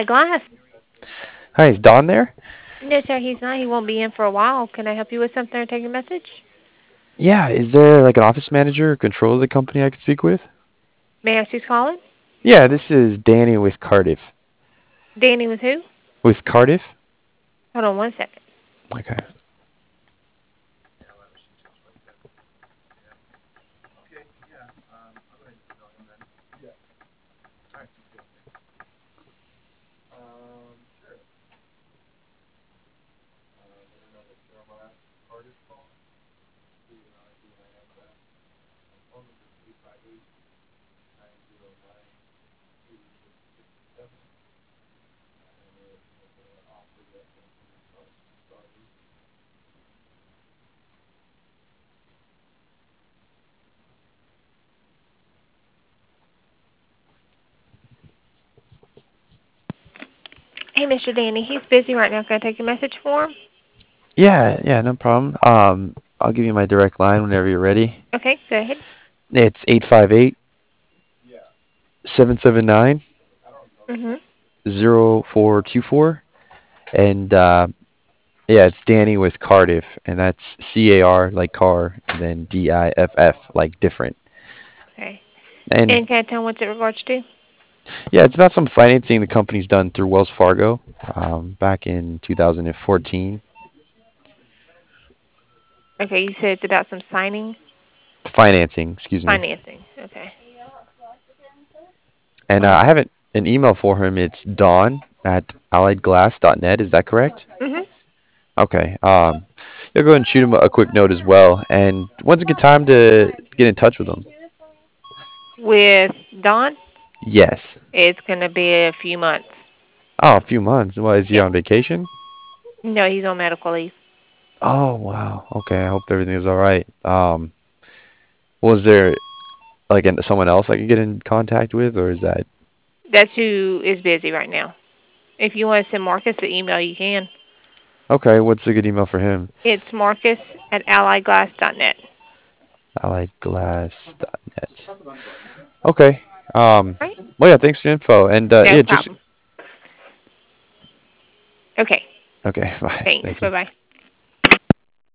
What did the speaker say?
Ally Glass. Hi, is Don there? No, sir, he's not. He won't be in for a while. Can I help you with something or take a message? Yeah, is there like an office manager or controller of the company I could speak with? May I ask who's calling? Yeah, this is Danny with Cardiff. Danny with who? With Cardiff? Hold on 1 second. Okay. Hey, Mr. Danny, he's busy right now. Can I take a message for him? Yeah, no problem. I'll give you my direct line whenever you're ready. Okay, go ahead. It's 858-779-0424, Mhm. and yeah, it's Danny with Cardiff, and that's CAR like car, and then DIFF like different. Okay. And And can I tell him what's it regards to? yeah, it's about some financing the company's done through Wells Fargo back in 2014. Okay, you said it's about some signing Financing, excuse me. financing. Okay. And I Um. have an email for him. It's dawn@alliedglass.net. Is that correct? Mhm. Okay. You'll go ahead and shoot him a quick note as well. And when's a good time to get in touch with him? With Don, Yes. it's gonna be a few months. Oh, a few months. Well, is he Yeah. on vacation? No, he's on medical leave. Oh, wow. Okay. I hope everything is all right. Was there like someone else I could get in contact with, or is that That's who is busy right now. If you want to send Marcus the email, you can. okay? What's a good email for him? It's Marcus@alliedglass.net. Alliedglass.net. Okay. Right? Well, yeah. Thanks for the info. And No yeah, just problem. Okay. okay. Bye. Thanks. Thank Bye you. bye.